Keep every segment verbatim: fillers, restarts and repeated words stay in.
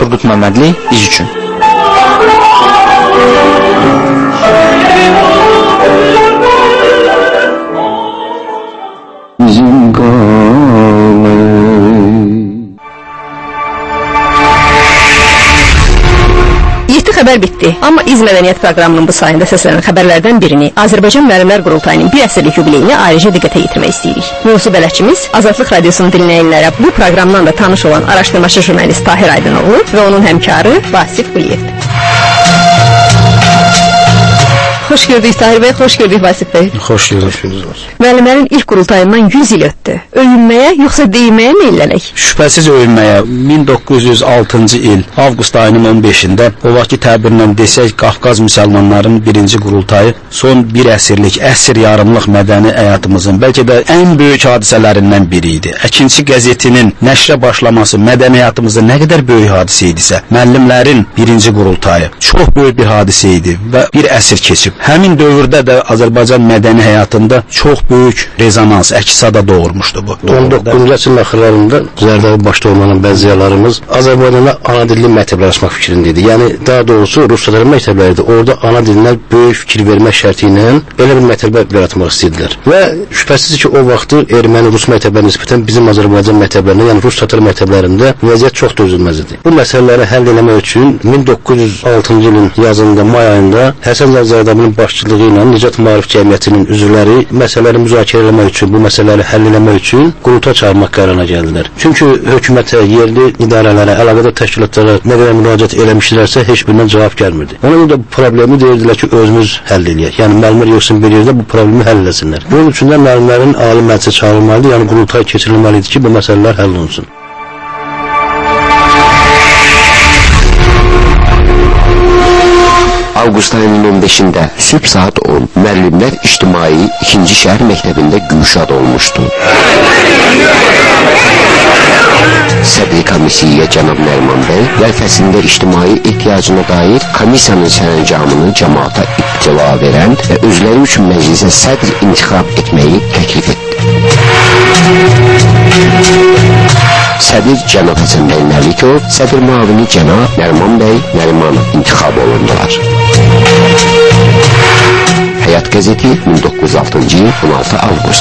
Turgut Məmmədli, İz üçün. Bizim xəbər bitdi. Amma İz Mədəniyyət proqramının bu sayında səslənən xəbərlərdən birini, Azərbaycan Müəllimlər Qurultayının bir əsrlik yubileyini ayrıca diqqətə yetirmək istəyirik. Mövzu bələdçimiz Azadlıq Radiosunun dinləyənlərə bu proqramdan da tanış olan araşdırmaçı jurnalist Tahir Aydınoğlu və onun həmkarı Vasif Quliyevdir. Xoş gördük Tahir bəy, xoş gördük Vasif bəy. Xoş gördük. Müəllimlərin ilk qurultayından yüz il ötdü. Öyünməyə, yoxsa deyməyə mi illənək? Şübhəsiz öyünməyə. min doqquz yüz altıncı il avqust ayının on beşində o vaxtki təbirlə desək, Qafqaz müsəlmanlarının birinci qurultayı son bir əsrlik, əsr yarımlıq mədəni həyatımızın bəlkə də ən böyük hadisələrindən biri idi. Əkinçi qəzetinin nəşrə başlaması mədəni həyatımızda nə qədər böyük hadisə idisə, müəllimlərin birinci qurultayı çox böyük bir hadisə idi və bir əsr keçib. Həmin dövrdə də Azərbaycan mədəni həyatında çox böyük rezonans, əks-səda doğurmuşdu bu. on doqquzuncu əsrin axırlarında Zərdabi başda olmayan bəziyalarımız Azərbaycanda ana dilli məktəblər açmaq fikrində idi. Yəni daha doğrusu rus dilli məktəbləri idi. Orada ana dilinə böyük fikir vermək şərti ilə belə bir məktəblər yaratmaq istədilər. Və şübhəsiz ki, o vaxtı erməni rus məktəblərinə nisbətən bizim Azərbaycan məktəblərində, yəni rus tatar məktəblərində vəziyyət çox dözülməz idi. Bu məsələləri həll etmək üçün min doqquz yüz altıncı ilin yazında, may ayında Həsən Zərdabinin başçılığı ilə Nicat Maarif Cəmiyyətinin üzvləri məsələləri müzakirə etmək üçün, bu məsələləri həll etmək üçün qurultay çağırmaq qərarına gəldilər. Çünki hökumətə, yerli idarələrə, əlaqədar təşkilatlara nə qədər müraciət eləmişlərsə, heç birindən cavab gəlmirdi. Ona görə də bu problemi deyirdilər ki, özümüz həll eləyək. Yəni müəllimlər yoxsun bir yerdə bu problemi həll etsinlər. Bunun üçün də müəllimlərin ali məclisə çağırılmalıdır, yəni qurultay keçirilməlidir ki, bu məsələlər həll olunsun. Avqust ayının on beşində sübh saat on müəllimlər ictimai ikinci şəhər məktəbində güşad olmuşdu. Sədri komisiya cənab Nərman bəy vəzifəsində ictimai ehtiyacına dair komissiyanın sərəncamını cəmaata ibtila verən və özləri üçün məclisə sədr intixab etməyi təklif etdi. Sədr cənab Həsən bəy Nəlikov, sədr müavini cənab Nərman bəy Nərimanov intixab olundular. Həyat qəzeti min doqquz yüz altıncı il on altı avqust.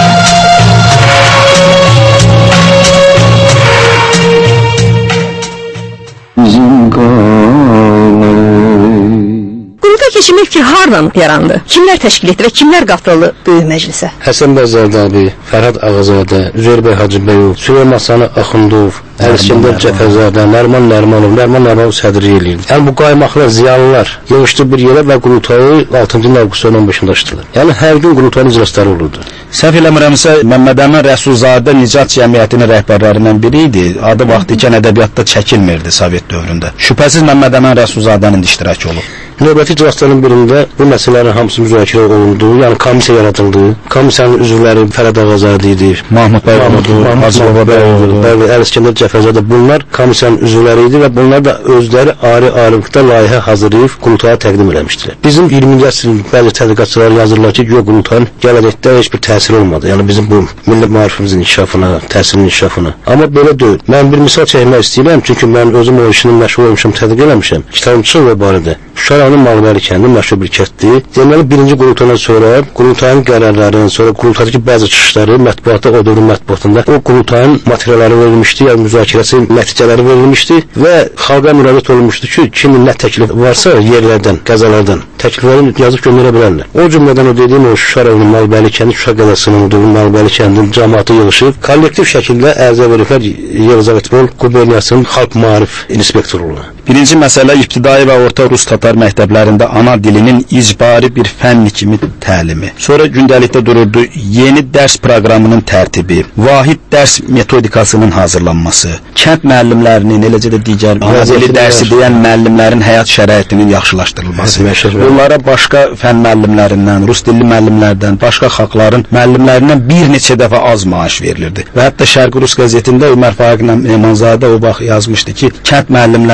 Qurultay keçirmək fikri hardan yarandı? Kimlər təşkil etdi və kimlər qatıldı böyük məclisə? Həsən bəy Zərdabi, Fərhad Ağazadə, Üzeyir bəy Hacıbəyov, Süleyman Sani Axundov, Əliskəndər Cəfərzadə, Nərman Nərmanov, Nərman Nərmanov sədri eləyirdi. Yəni bu qaymaqlar, ziyalılar yığışdı bir yerə və qurultayı altıncı avqustun on beşində açdılar. Yəni hər gün qurultayın iclasları olurdu. Səhv eləmirəmsə, Məmməd Əmin Rəsulzadə Nicat Cəmiyyətinin rəhbərlərindən biri idi. Adı vaxtı ikən ədəbiyyatda çəkilmirdi Sovet dövründə. Şübhəsiz Məmməd Əmin Rəsulzadənin iştirakı olub. Növbəti iclasların birində bu məsələlərin hamısı müzakirə olundu, yəni komissiya yaradıldı. Komissiyanın üzvləri Fərhad Ağazadə idi, Mahmud bəy, Hacı Bababəy, Əliskəndər Cəfərzadə, bunlar komissiyanın üzvləri idi və bunlar da özləri ayrı-ayrılıqda layihə hazırlayıb qurultaya təqdim eləmişdilər. Bizim iyirminci əsrin bəzi tədqiqatçıları yazırlar ki, yox, qurultayın gələcəkdə heç bir təsiri olmadı. Yəni bizim bu milli maarifimizin inkişafına, təhsilin inkişafına. Amma belə deyil. Mən bir misal çəkmək istəyirəm, çünki mən özüm o işini məşğul olmuşam, tədqiq eləmişəm. Kitabımçılıq və barədə. Şuşa Malbəri kəndi məşhur bir kənddir. Deməli birinci qurultaydan sonra qurultayın qərarlarının, sonra qurultaydakı bəzi çıxışları mətbuatda, o dövrün mətbuatında o qurultayın materialları verilmişdi, yəni müzakirəsi nəticələri verilmişdi və xalqa müraciət olunmuşdu ki, kimin nə təklif varsa yerlərdən, qəzalardan təklifləri yazıb göndərə bilərlər. O cümlədən o dediyim o Şuşa rayonunun Malbəri kəndi, Şuşa qəzasının, Malbəri kəndinin cəmaatı yığışıb kollektiv şəkildə ərizə veriblər Yelizavetpol quberniyasının xalq maarif inspektorluğuna. Birinci məsələ ibtidai və orta rus tatar məktəblərində ana dilinin icbari bir fənn kimi təlimi. Sonra gündəlikdə dururdu yeni dərs proqramının tərtibi, vahid dərs metodikasının hazırlanması, kənd müəllimlərinin, eləcə də digər ana dili dərsi deyən müəllimlərin həyat şəraitinin yaxşılaşdırılması. Bunlara başqa fənn müəllimlərindən, rus dilli müəllimlərdən, başqa xalqların müəllimlərindən bir neçə dəfə az maaş verilirdi. Və hətta Şərqi Rus qəzetində Ömər Faiq Nemanzadə o vaxt yazmışdı ki, kənd müəllimləri hamısı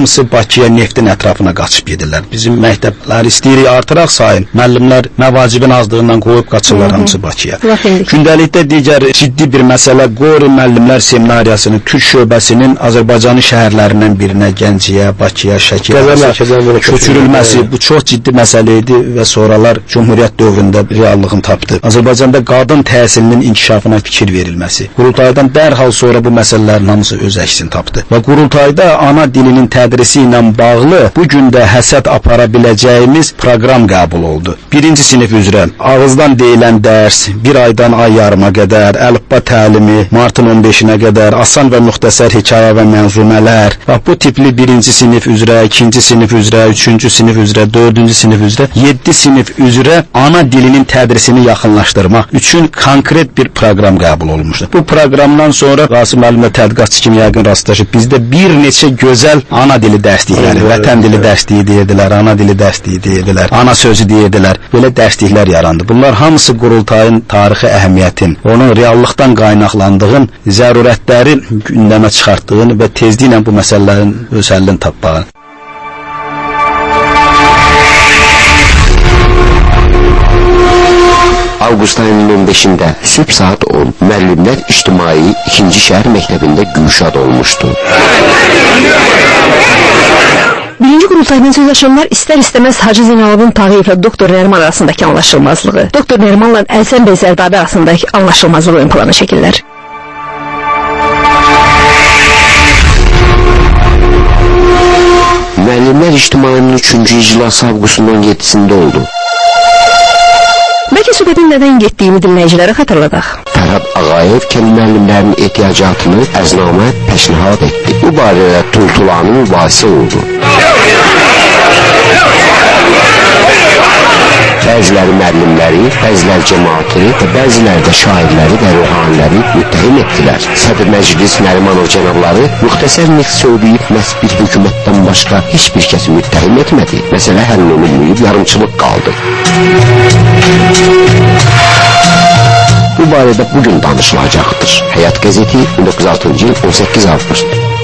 hamısı Bakıya neftin ətrafına qaçıb gedirlər. Bizim məktəblər istəyirik artıraq sayın. Müəllimlər məvacibin azlığından qoyub qaçırlar hamısı Bakıya. Gündəlikdə digər ciddi bir məsələ Qori müəllimlər seminariyasının Türk şöbəsinin Azərbaycanın şəhərlərindən birinə Gəncəyə, Bakıya, Şəkiyə köçürülməsi bu çox ciddi məsələ idi və sonralar Cumhuriyyət dövründə reallığını tapdı. Azərbaycanda qadın təhsilinin inkişafına fikir verilməsi. Qurultaydan dərhal sonra bu məsələlərin hamısı öz əksini tapdı. Və qurultayda ana dilinin tədrisi ilə bağlı bu gün də həsəd apara biləcəyimiz proqram qəbul oldu. Birinci sinif üzrə ağızdan deyilən dərs, bir aydan ay yarıma qədər, əlifba təlimi, martın on beşinə qədər, asan və müxtəsər hekayə və mənzumələr, və bu tipli birinci sinif üzrə, ikinci sinif üzrə, üçüncü sinif üzrə, dördüncü sinif üzrə, yeddi sinif üzrə ana dilinin tədrisini yaxınlaşdırmaq üçün konkret bir proqram qəbul olunmuşdur. Bu proqramdan sonra Qasım müəllimlə tədqiqatçı kimi yəqin rastlaşıb bizdə bir neçə gözəl ana dili dərslikləri, vətən dili dərsliyi deyirdilər, ana dili dərsliyi deyirdilər, ana sözü deyirdilər. Belə dərsliklər yarandı. Bunlar hamısı qurultayın tarixi əhəmiyyətin, onun reallıqdan qaynaqlandığın, zərurətləri gündəmə çıxartdığın və tezliklə bu məsələlərin öz həllini tapmağın. Avqust ayının on beşində sübh saat on müəllimlər ictimai ikinci şəhər məktəbində gülşad olmuşdu. Birinci qurultaydan sözləşənlər istər-istəməz Hacı Zeynalabdin Tağıyevlə doktor Nəriman arasındakı anlaşılmazlığı, doktor Nərimanla Əlsən bəy Zərdabi arasındakı anlaşılmazlığı ön plana çəkirlər. Müəllimlər ictimainin üçüncü iclası avqustun on yeddisində oldu. Bəlkə söhbətin nədən getdiyini dinləyicilərə xatırladaq. Fərhad Ağayev kənd müəllimlərinin ehtiyacatını əznamə təşnihad etdi. Bu barədə Tultulanın mübahisə oldu. Bəziləri müəllimləri, bəziləri cəmaatı və bəziləri də şairləri və ruhaniləri müttəhim etdilər. Sədr Məclis Nərimanov cənabları müxtəsər neft söyləyib məhz bir hökumətdən başqa heç bir kəsi müttəhim etmədi. Məsələ həll olunmayıb, yarımçılıq qaldı. Bu barədə bugün danışılacaqdır. Həyat qəzeti on doqquz altıncı il on səkkiz avqust.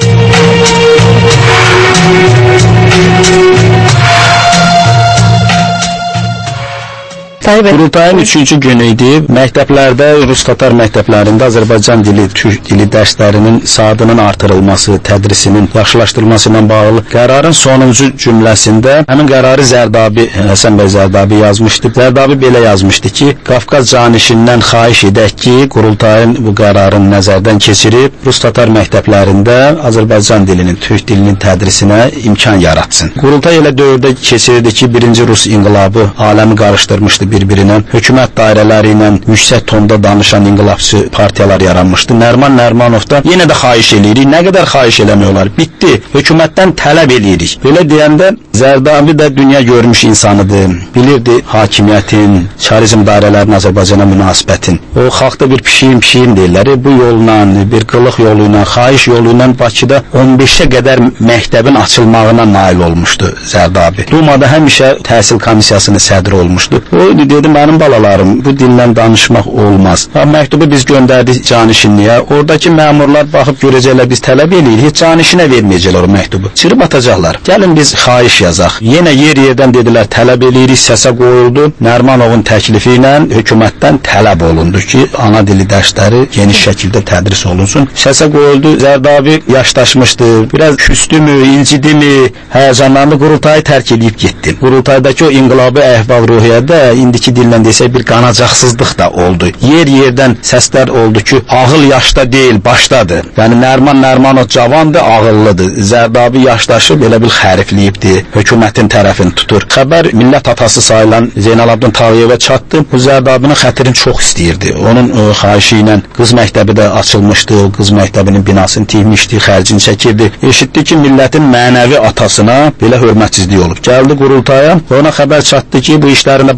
Qurultayın üçüncü günü idi. Məktəblərdə, Rus-Tatar məktəblərində Azərbaycan dili, Türk dili dərslərinin saatının artırılması, tədrisinin yaxşılaşdırılması ilə bağlı qərarın sonuncu cümləsində həmin qərarı Zərdabi, Həsən bəy Zərdabi yazmışdı. Zərdabi belə yazmışdı ki, Qafqaz canişindən xahiş edək ki, Qurultayın bu qərarını nəzərdən keçirib, Rus-Tatar məktəblərində Azərbaycan dilinin, Türk dilinin tədrisinə imkan yaratsın. Qurultay elə dövrdə keçirdi ki, birinci Rus inqilabı aləmi qarışdırmışdı bir-birinə, hökumət dairələri ilə yüksək tonda danışan inqilabçı partiyalar yaranmışdı. Nəriman Nərimanov da yenə də xahiş eləyirik. Nə qədər xahiş eləmək olar? Bitdi. Hökumətdən tələb eləyirik. Belə deyəndə Zərdabi də dünya görmüş insanıdır. Bilirdi hakimiyyətin, çarizm dairələrinin Azərbaycana münasibətin. O xalqda bir pişiyim pişiyim deyirlər. Bu yolla, bir qılıq yolu ilə, xahiş yolu ilə Bakıda on beşə qədər məktəbin açılmağına nail olmuşdu Zərdabi. Dumada həmişə təhsil komissiyasının sədri olmuşdu. O dedi, mənim balalarım, bu dillə danışmaq olmaz. Ha, məktubu biz göndərdik canişinliyə. Oradakı məmurlar baxıb görəcəklər, biz tələb eləyirik. Heç canişinə verməyəcəklər o məktubu. Çırıb atacaqlar. Gəlin biz xahiş yazaq. Yenə yer yerdən dedilər, tələb eləyirik, səsə qoyuldu. Nərimanovun təklifi ilə hökumətdən tələb olundu ki, ana dili dərsləri geniş şəkildə tədris olunsun. Səsə qoyuldu. Zərdabi yaşdaşmışdı. Biraz küstümü, incidimi, həyəcanlandı. Qurultayı tərk edib getdi. Qurultaydakı o inqilabi əhval-ruhiyyədə indiki dillə desək bir qanacaqsızlıq da oldu. Yer-yerdən səslər oldu ki, ağıl yaşda deyil, başdadır. Yəni Nəriman Nərimanov cavandır, ağıllıdır. Zərdabi yaşdaşıb elə bil xərifləyibdi. Hökumətin tərəfini tutur. Xəbər millət atası sayılan Zeynalabdin Tağıyevə çatdı. Bu Zərdabinin xətrini çox istəyirdi. Onun ə, xahişi ilə qız məktəbi də açılmışdı. O qız məktəbinin binasını tikmişdi, xərcini çəkirdi. Eşitdi ki, millətin mənəvi atasına belə hörmətsizlik olub. Gəldi qurultaya, ona xəbər çatdı ki, bu işlərində başında da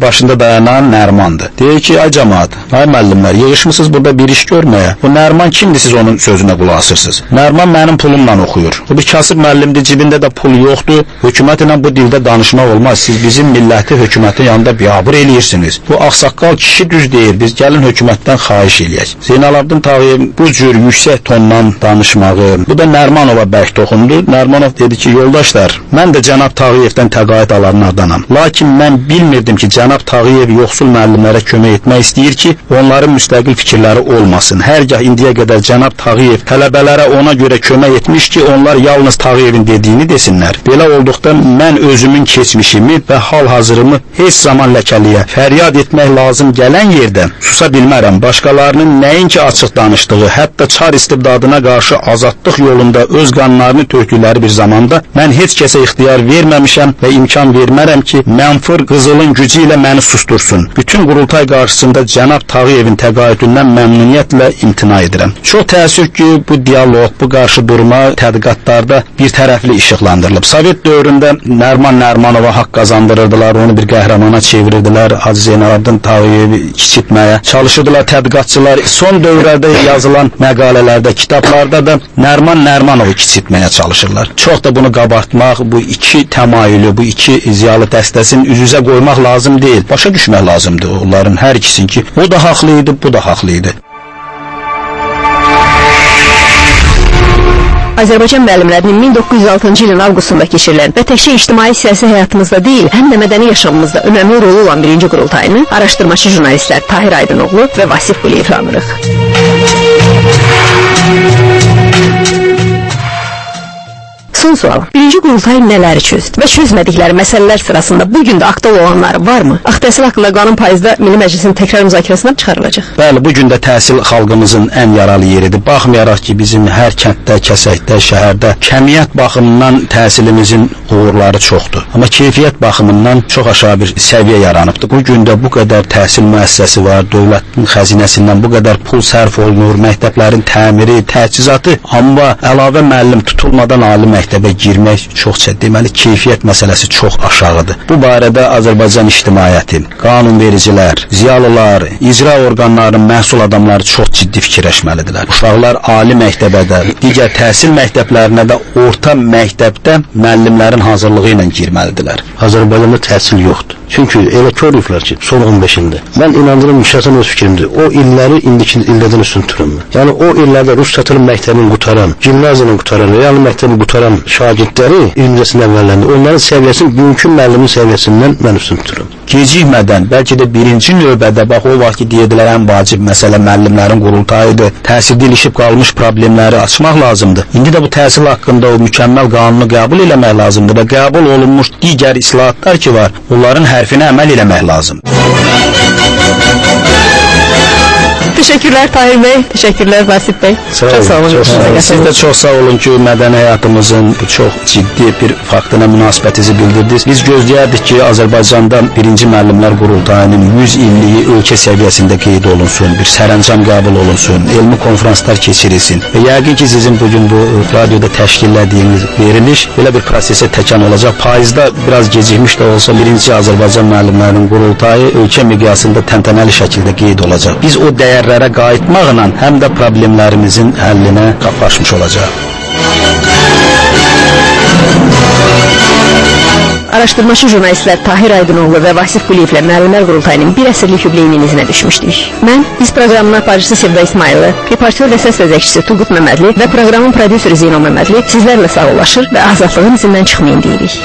dayanan Nərmandır. Deyir ki, ay cəmaət, ay müəllimlər, yığışmısınız burada bir iş görməyə. Bu Nərman kimdir, siz onun sözünə qulaq asırsınız? Nərman mənim pulumla oxuyur. O bir kasıb müəllimdir, cibində də pul yoxdur. Hökumət ilə bu dildə danışmaq olmaz. Siz bizim milləti hökumətin yanında biabır eləyirsiniz. Bu ağsaqqal kişi düz deyir. Biz gəlin hökumətdən xahiş eləyək. Zeynalabdin Tağıyev bu cür yüksək tondan danışmağı, bu da Nərmanova bərk toxundu. Nərmanov dedi ki, yoldaşlar, mən də cənab Tağıyevdən təqaüd alanlardanam. Lakin mən bilmirdim ki, cənab Tağıyev yoxsul müəllimlərə kömək etmək istəyir ki, onların müstəqil fikirləri olmasın. Hərgah indiyə qədər cənab Tağıyev tələbələrə ona görə kömək etmiş ki, onlar yalnız Tağıyevin dediyini desinlər. Belə olduqda mən özümün keçmişimi və hal-hazırımı heç zaman ləkəliyə fəryad etmək lazım gələn yerdən susa bilmərəm. Başqalarının nəinki açıq danışdığı, hətta çar istibdadına qarşı azadlıq yolunda öz qanlarını tökdükləri bir zamanda mən heç kəsə ixtiyar verməmişəm və imkan vermərəm ki, mənfur qızılın gücü ilə məni sustursun. Bütün qurultay qarşısında cənab Tağıyevin təqaüdündən məmnuniyyətlə imtina edirəm. Çox təəssüf ki, bu diyaloq, bu qarşı durma tədqiqatlarda bir tərəfli işıqlandırılıb. Sovet dövründə Nərman Nərmanova haqq qazandırırdılar, onu bir qəhrəmana çevirirdilər, Hacı Zeynalabdin Tağıyevi kiçiltməyə çalışırdılar tədqiqatçılar. Son dövrlərdə yazılan məqalələrdə, kitablarda da Nərman Nərmanovu kiçiltməyə çalışırlar. Çox da bunu qabartmaq, bu iki təmayülü, bu iki ziyalı dəstəsini üz-üzə qoymaq lazım deyil. Başa düşmək lazımdır onların hər ikisini ki, o da haqlı idi, bu da haqlı idi. Azərbaycan müəllimlərinin min doqquz yüz altıncı ilin avqustunda keçirilən və təkcə ictimai siyasi həyatımızda deyil, həm də mədəni yaşamımızda önəmli rolu olan birinci qurultayını araşdırmacı jurnalistlər Tahir Aydınoğlu və Vasif Quliyev tanırıq. Son sual. Birinci qurultay nələri çözdü və çözmədikləri məsələlər sırasında bugün də aktual olanları varmı? Axı təhsil haqqında qanun payızda Milli Məclisin təkrar müzakirəsindən çıxarılacaq. Bəli, bugün də təhsil xalqımızın ən yaralı yeridir. Baxmayaraq ki, bizim hər kənddə, kəsəkdə, şəhərdə kəmiyyət baxımından təhsilimizin uğurları çoxdur. Amma keyfiyyət baxımından çox aşağı bir səviyyə yaranıbdır. Bugün də bu qədər təhsil müəssisəsi var, dövlətin xəzinəsindən bu qədər pul sərf olunur, məktəblərin təmiri, təchizatı, amma əlavə müəllim tutulmadan ali məktəb məktəbə girmək çox çətin. Deməli, keyfiyyət məsələsi çox aşağıdır. Bu barədə Azərbaycan ictimaiyyəti, qanunvericilər, ziyalılar, icra orqanlarının məsul adamları çox ciddi fikirləşməlidirlər. Uşaqlar ali məktəbə də, digər təhsil məktəblərinə də orta məktəbdə müəllimlərin hazırlığı ilə girməlidirlər. Azərbaycanda təhsil yoxdur. Çünki elə görürlər ki, son on beşində. Mən inandırım, şəxsən öz fikrimdir. O illəri indiki illərdən üstün tuturam. Yəni o illərdə Rus çatırım məktəbini qutaran, gimnaziyanı qutaran, real məktəbi qutaran şagirdləri iyirmicinin əvvəllərində onların səviyyəsini bugünkü müəllimin səviyyəsindən mən üstün tuturam. Gecikmədən, bəlkə də birinci növbədə, bax o vaxt ki, deyədilər ən vacib məsələ müəllimlərin qurultayıdır, təhsildə ilişib qalmış problemləri açmaq lazımdır. İndi də bu təhsil haqqında o mükəmməl qanunu qəbul eləmək lazımdır və qəbul olunmuş digər islahatlar ki var, onların hərfinə əməl eləmək lazımdır. Teşekkürler Tahir Bey, teşekkürler Vasif Bey. Sağ olun. Çok sağ olun. Çok sağ olun. Siz de çok sağ olun ki mədəni həyatımızın çox ciddi bir faktına münasibətinizi bildirdiniz. Biz gözləyərdik ki, Azərbaycanda birinci müəllimlər qurultayının yüz illiyi ölkə səviyyəsində qeyd olunsun, bir sərəncam qəbul olunsun, elmi konferanslar keçirilsin və yəqin ki, sizin bugün bu radioda təşkillədiyiniz veriliş belə bir prosesə təkan olacaq. Payızda biraz gecikmiş də olsa birinci Azərbaycan müəllimlərinin qurultayı ölkə miqyasında təntənəli şəkildə qeyd olacaq. Biz o dəyər qayıtmaqla həm də problemlərimizin həllinə qapı açmış olacaq. Araşdırmacı jurnalistlər Tahir Aydınoğlu və Vasif Quliyevlə müəllimlər qurultayının bir əsrlik yubileyinin izinə düşmüşdük. Mən, biz proqramının aparıcısı Sevda İsmayılı, reportör və səs vəzəkçisi Turgut Məmmədli və proqramın prodüseri Zeynal Məmmədli sizlərlə sağollaşır və azadlığın izindən çıxmayın deyirik.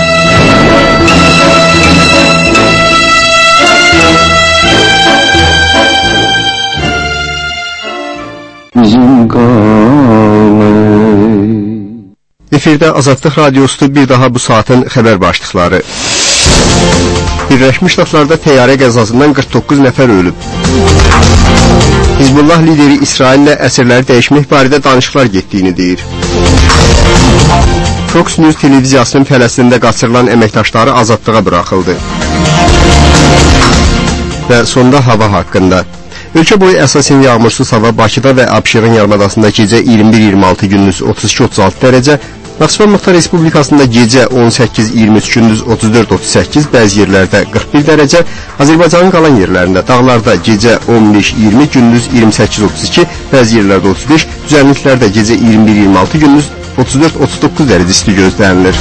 Efirdə Azadlıq Radiosu bir daha bu saatın xəbər başlıqları. Birləşmiş Ştatlarda təyyarə qəzasından qırx doqquz nəfər ölüb. Hizbullah lideri İsraillə əsirləri dəyişmək barədə danışıqlar getdiyini deyir. Fox News televiziyasının Fələstində qaçırılan əməkdaşları azadlığa buraxıldı. Və sonda hava haqqında. Ölkə boyu əsasən yağmursuz hava Bakıda və Abşeron yarımadasında gecə iyirmi bir iyirmi altı gündüz otuz iki otuz altı dərəcə, Naxçıvan Muxtar Respublikasında gecə on səkkiz iyirmi üç, gündüz otuz dörd otuz səkkiz, bəzi yerlərdə qırx bir dərəcə, Azərbaycanın qalan yerlərində dağlarda gecə on beş iyirmi, gündüz iyirmi səkkiz otuz iki, bəzi yerlərdə otuz beş, düzənliklərdə gecə iyirmi bir iyirmi altı, gündüz otuz dörd otuz doqquz dərəcə isti gözlənilir.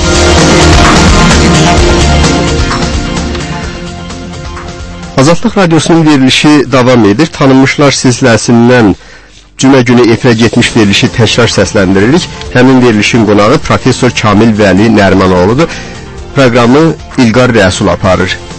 Azadlıq Radiosunun verilişi davam edir. Tanınmışlar silsiləsindən cümə günü efirə getmiş verilişi təkrar səsləndiririk. Həmin verilişin qonağı Professor Kamil Vəli Nərmanoğludur. Proqramı İlqar Rəsul aparır.